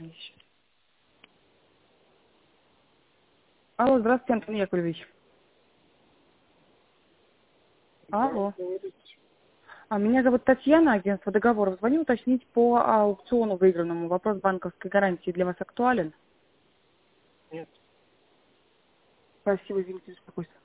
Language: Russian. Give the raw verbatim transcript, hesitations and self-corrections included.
Еще. Алло, здравствуйте, Антон Яковлевич. Алло. А, меня зовут Татьяна, агентство договоров. Звоню уточнить по аукциону выигранному. Вопрос банковской гарантии для вас актуален? Нет. Спасибо, извините, беспокойство.